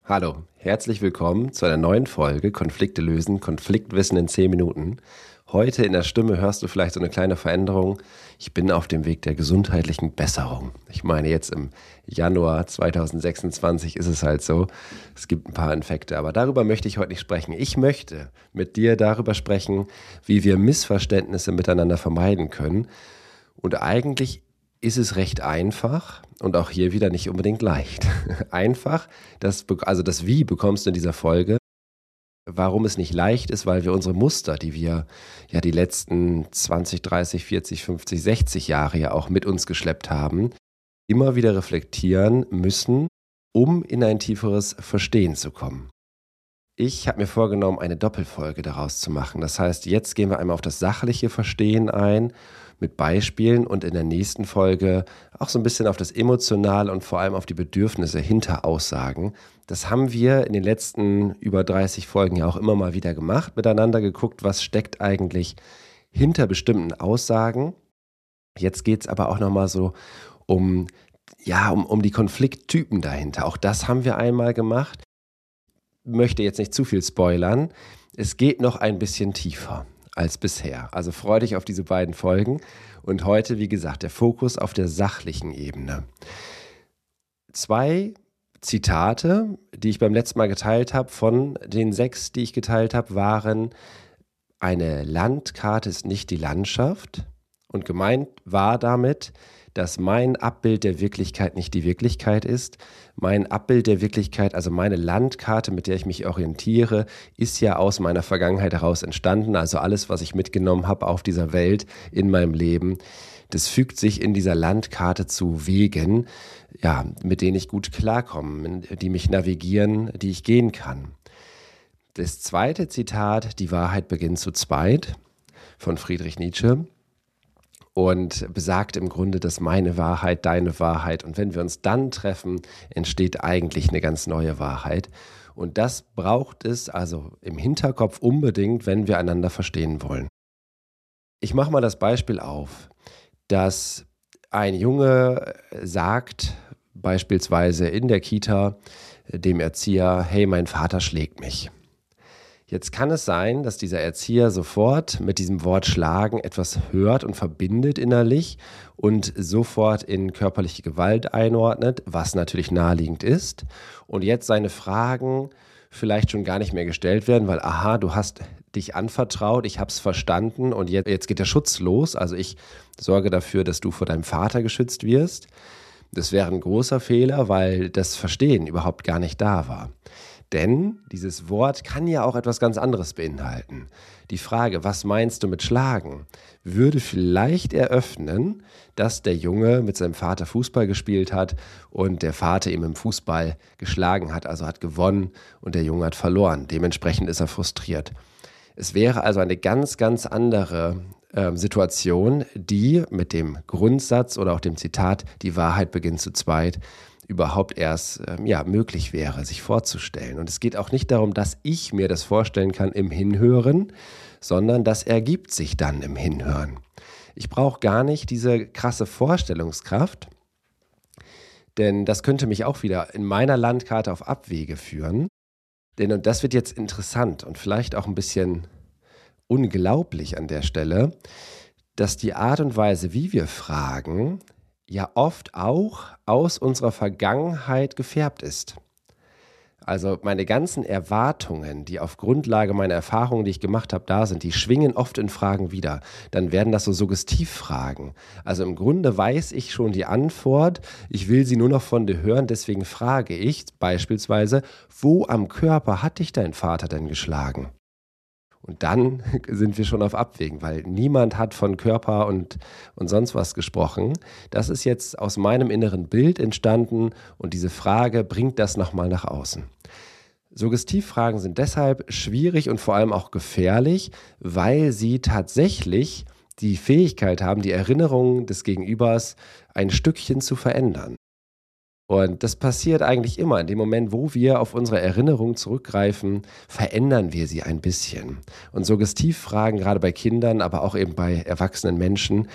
Hallo, herzlich willkommen zu einer neuen Folge Konflikte lösen, Konfliktwissen in 10 Minuten. Heute in der Stimme hörst du vielleicht so eine kleine Veränderung. Ich bin auf dem Weg der gesundheitlichen Besserung. Ich meine, jetzt im Januar 2026 ist es halt so. Es gibt ein paar Infekte, aber darüber möchte ich heute nicht sprechen. Ich möchte mit dir darüber sprechen, wie wir Missverständnisse miteinander vermeiden können. Und eigentlich ist es recht einfach und auch hier wieder nicht unbedingt leicht. Einfach, also das Wie bekommst du in dieser Folge. Warum es nicht leicht ist, weil wir unsere Muster, die wir ja die letzten 20, 30, 40, 50, 60 Jahre ja auch mit uns geschleppt haben, immer wieder reflektieren müssen, um in ein tieferes Verstehen zu kommen. Ich habe mir vorgenommen, eine Doppelfolge daraus zu machen. Das heißt, jetzt gehen wir einmal auf das sachliche Verstehen ein mit Beispielen und in der nächsten Folge auch so ein bisschen auf das Emotionale und vor allem auf die Bedürfnisse hinter Aussagen. Das haben wir in den letzten über 30 Folgen ja auch immer mal wieder gemacht, miteinander geguckt, was steckt eigentlich hinter bestimmten Aussagen. Jetzt geht es aber auch nochmal so um die Konflikttypen dahinter. Auch das haben wir einmal gemacht. Möchte jetzt nicht zu viel spoilern. Es geht noch ein bisschen tiefer als bisher. Also freu dich auf diese beiden Folgen. Und heute, wie gesagt, der Fokus auf der sachlichen Ebene. 2 Zitate, die ich beim letzten Mal geteilt habe, von den 6, die ich geteilt habe, waren: Eine Landkarte ist nicht die Landschaft. Und gemeint war damit, dass mein Abbild der Wirklichkeit nicht die Wirklichkeit ist. Mein Abbild der Wirklichkeit, also meine Landkarte, mit der ich mich orientiere, ist ja aus meiner Vergangenheit heraus entstanden. Also alles, was ich mitgenommen habe auf dieser Welt, in meinem Leben, das fügt sich in dieser Landkarte zu Wegen, ja, mit denen ich gut klarkomme, die mich navigieren, die ich gehen kann. Das zweite Zitat: Die Wahrheit beginnt zu zweit, von Friedrich Nietzsche. Und besagt im Grunde, dass meine Wahrheit, deine Wahrheit, und wenn wir uns dann treffen, entsteht eigentlich eine ganz neue Wahrheit. Und das braucht es also im Hinterkopf unbedingt, wenn wir einander verstehen wollen. Ich mache mal das Beispiel auf, dass ein Junge sagt, beispielsweise in der Kita, dem Erzieher: Hey, mein Vater schlägt mich. Jetzt kann es sein, dass dieser Erzieher sofort mit diesem Wort schlagen etwas hört und verbindet innerlich und sofort in körperliche Gewalt einordnet, was natürlich naheliegend ist. Und jetzt seine Fragen vielleicht schon gar nicht mehr gestellt werden, weil, aha, du hast dich anvertraut, ich habe es verstanden und jetzt geht der Schutz los. Also ich sorge dafür, dass du vor deinem Vater geschützt wirst. Das wäre ein großer Fehler, weil das Verstehen überhaupt gar nicht da war. Denn dieses Wort kann ja auch etwas ganz anderes beinhalten. Die Frage, was meinst du mit schlagen, würde vielleicht eröffnen, dass der Junge mit seinem Vater Fußball gespielt hat und der Vater ihm im Fußball geschlagen hat, also hat gewonnen und der Junge hat verloren. Dementsprechend ist er frustriert. Es wäre also eine ganz, ganz andere Situation, die mit dem Grundsatz oder auch dem Zitat "Die Wahrheit beginnt zu zweit" überhaupt erst möglich wäre, sich vorzustellen. Und es geht auch nicht darum, dass ich mir das vorstellen kann im Hinhören, sondern das ergibt sich dann im Hinhören. Ich brauche gar nicht diese krasse Vorstellungskraft, denn das könnte mich auch wieder in meiner Landkarte auf Abwege führen. Und das wird jetzt interessant und vielleicht auch ein bisschen unglaublich an der Stelle, dass die Art und Weise, wie wir fragen, ja oft auch aus unserer Vergangenheit gefärbt ist. Also meine ganzen Erwartungen, die auf Grundlage meiner Erfahrungen, die ich gemacht habe, da sind, die schwingen oft in Fragen wieder. Dann werden das so Suggestivfragen. Also im Grunde weiß ich schon die Antwort, ich will sie nur noch von dir hören, deswegen frage ich beispielsweise: Wo am Körper hat dich dein Vater denn geschlagen? Und dann sind wir schon auf Abwägen, weil niemand hat von Körper und sonst was gesprochen. Das ist jetzt aus meinem inneren Bild entstanden und diese Frage bringt das nochmal nach außen. Suggestivfragen sind deshalb schwierig und vor allem auch gefährlich, weil sie tatsächlich die Fähigkeit haben, die Erinnerungen des Gegenübers ein Stückchen zu verändern. Und das passiert eigentlich immer. In dem Moment, wo wir auf unsere Erinnerung zurückgreifen, verändern wir sie ein bisschen. Und Suggestivfragen, gerade bei Kindern, aber auch eben bei erwachsenen Menschen,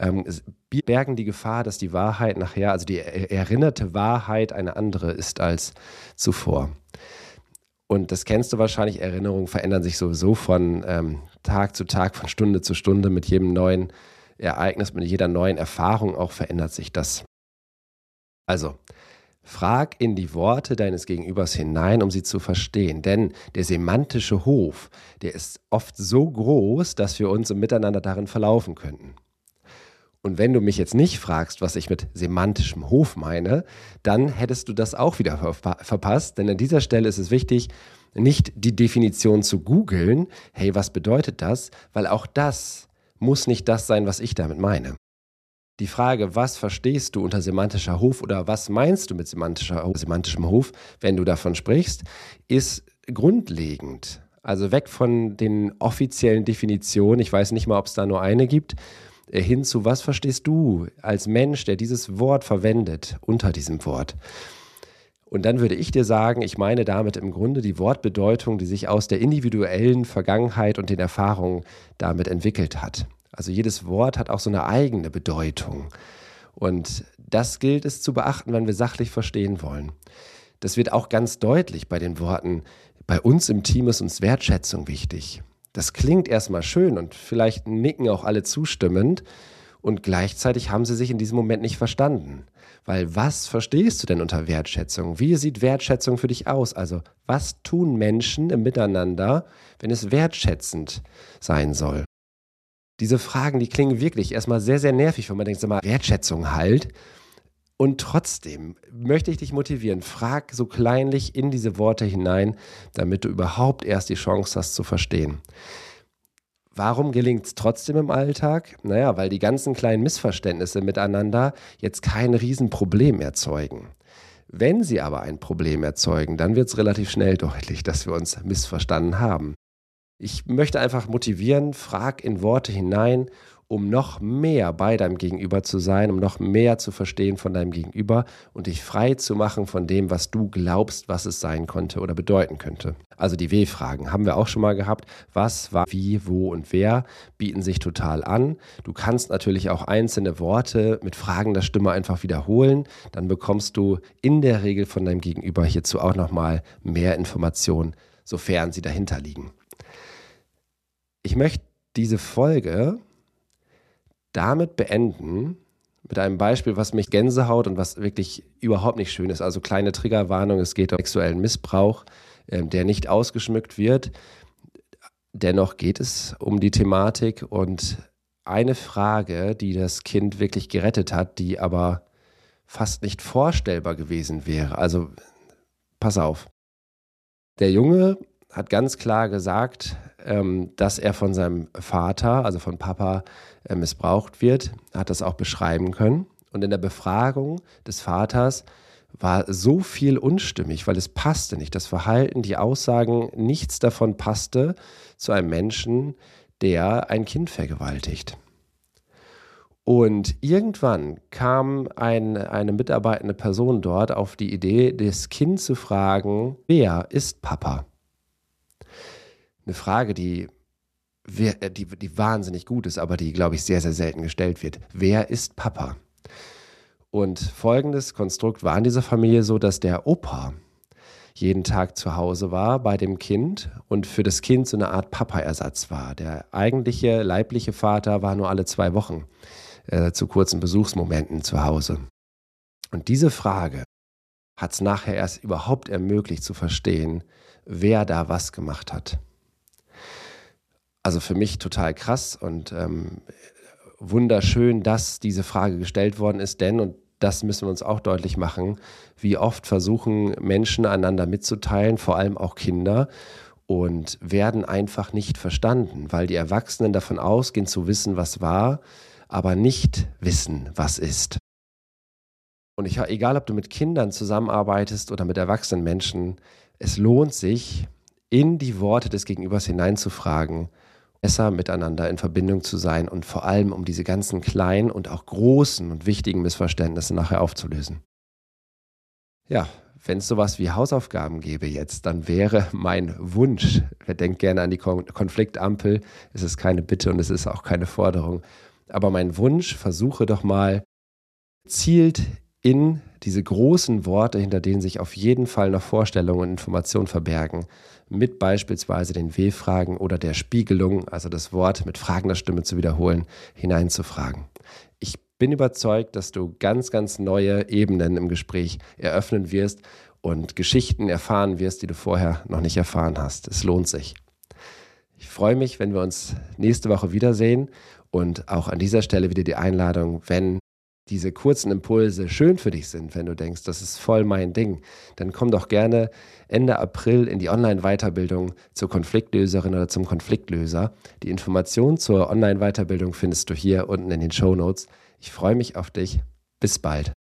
bergen die Gefahr, dass die Wahrheit nachher, also die erinnerte Wahrheit, eine andere ist als zuvor. Und das kennst du wahrscheinlich, Erinnerungen verändern sich sowieso von Tag zu Tag, von Stunde zu Stunde, mit jedem neuen Ereignis, mit jeder neuen Erfahrung auch verändert sich das. Also, frag in die Worte deines Gegenübers hinein, um sie zu verstehen. Denn der semantische Hof, der ist oft so groß, dass wir uns im Miteinander darin verlaufen könnten. Und wenn du mich jetzt nicht fragst, was ich mit semantischem Hof meine, dann hättest du das auch wieder verpasst. Denn an dieser Stelle ist es wichtig, nicht die Definition zu googeln. Hey, was bedeutet das? Weil auch das muss nicht das sein, was ich damit meine. Die Frage, was verstehst du unter semantischer Hof oder was meinst du mit semantischem Hof, wenn du davon sprichst, ist grundlegend. Also weg von den offiziellen Definitionen, ich weiß nicht mal, ob es da nur eine gibt, hin zu, was verstehst du als Mensch, der dieses Wort verwendet, unter diesem Wort. Und dann würde ich dir sagen, ich meine damit im Grunde die Wortbedeutung, die sich aus der individuellen Vergangenheit und den Erfahrungen damit entwickelt hat. Also jedes Wort hat auch so eine eigene Bedeutung. Und das gilt es zu beachten, wenn wir sachlich verstehen wollen. Das wird auch ganz deutlich bei den Worten, bei uns im Team ist uns Wertschätzung wichtig. Das klingt erstmal schön und vielleicht nicken auch alle zustimmend und gleichzeitig haben sie sich in diesem Moment nicht verstanden. Weil was verstehst du denn unter Wertschätzung? Wie sieht Wertschätzung für dich aus? Also was tun Menschen im Miteinander, wenn es wertschätzend sein soll? Diese Fragen, die klingen wirklich erstmal sehr, sehr nervig, wenn man denkt, sag mal, Wertschätzung halt. Und trotzdem möchte ich dich motivieren, frag so kleinlich in diese Worte hinein, damit du überhaupt erst die Chance hast zu verstehen. Warum gelingt es trotzdem im Alltag? Naja, weil die ganzen kleinen Missverständnisse miteinander jetzt kein Riesenproblem erzeugen. Wenn sie aber ein Problem erzeugen, dann wird es relativ schnell deutlich, dass wir uns missverstanden haben. Ich möchte einfach motivieren, frag in Worte hinein, um noch mehr bei deinem Gegenüber zu sein, um noch mehr zu verstehen von deinem Gegenüber und dich frei zu machen von dem, was du glaubst, was es sein konnte oder bedeuten könnte. Also die W-Fragen haben wir auch schon mal gehabt. Was, war, wie, wo und wer bieten sich total an. Du kannst natürlich auch einzelne Worte mit fragender Stimme einfach wiederholen. Dann bekommst du in der Regel von deinem Gegenüber hierzu auch nochmal mehr Informationen, sofern sie dahinter liegen. Ich möchte diese Folge damit beenden, mit einem Beispiel, was mich Gänsehaut und was wirklich überhaupt nicht schön ist. Also kleine Triggerwarnung, es geht um sexuellen Missbrauch, der nicht ausgeschmückt wird. Dennoch geht es um die Thematik und eine Frage, die das Kind wirklich gerettet hat, die aber fast nicht vorstellbar gewesen wäre. Also pass auf. Der Junge hat ganz klar gesagt, dass er von seinem Vater, also von Papa, missbraucht wird. Er hat das auch beschreiben können. Und in der Befragung des Vaters war so viel unstimmig, weil es passte nicht. Das Verhalten, die Aussagen, nichts davon passte zu einem Menschen, der ein Kind vergewaltigt. Und irgendwann kam eine mitarbeitende Person dort auf die Idee, das Kind zu fragen, wer ist Papa? Eine Frage, die wahnsinnig gut ist, aber die, glaube ich, sehr, sehr selten gestellt wird. Wer ist Papa? Und folgendes Konstrukt war in dieser Familie so, dass der Opa jeden Tag zu Hause war bei dem Kind und für das Kind so eine Art Papa-Ersatz war. Der eigentliche leibliche Vater war nur alle 2 Wochen zu kurzen Besuchsmomenten zu Hause. Und diese Frage hat es nachher erst überhaupt ermöglicht zu verstehen, wer da was gemacht hat. Also für mich total krass und wunderschön, dass diese Frage gestellt worden ist, denn, und das müssen wir uns auch deutlich machen, wie oft versuchen Menschen einander mitzuteilen, vor allem auch Kinder, und werden einfach nicht verstanden, weil die Erwachsenen davon ausgehen zu wissen, was war, aber nicht wissen, was ist. Und egal, ob du mit Kindern zusammenarbeitest oder mit erwachsenen Menschen, es lohnt sich, in die Worte des Gegenübers hineinzufragen, besser miteinander in Verbindung zu sein und vor allem, um diese ganzen kleinen und auch großen und wichtigen Missverständnisse nachher aufzulösen. Ja, wenn es sowas wie Hausaufgaben gäbe jetzt, dann wäre mein Wunsch, wer denkt gerne an die Konfliktampel, es ist keine Bitte und es ist auch keine Forderung, aber mein Wunsch, versuche doch mal gezielt in diese großen Worte, hinter denen sich auf jeden Fall noch Vorstellungen und Informationen verbergen, mit beispielsweise den W-Fragen oder der Spiegelung, also das Wort mit fragender Stimme zu wiederholen, hineinzufragen. Ich bin überzeugt, dass du ganz, ganz neue Ebenen im Gespräch eröffnen wirst und Geschichten erfahren wirst, die du vorher noch nicht erfahren hast. Es lohnt sich. Ich freue mich, wenn wir uns nächste Woche wiedersehen und auch an dieser Stelle wieder die Einladung, wenn diese kurzen Impulse schön für dich sind, wenn du denkst, das ist voll mein Ding, dann komm doch gerne Ende April in die Online-Weiterbildung zur Konfliktlöserin oder zum Konfliktlöser. Die Information zur Online-Weiterbildung findest du hier unten in den Shownotes. Ich freue mich auf dich. Bis bald.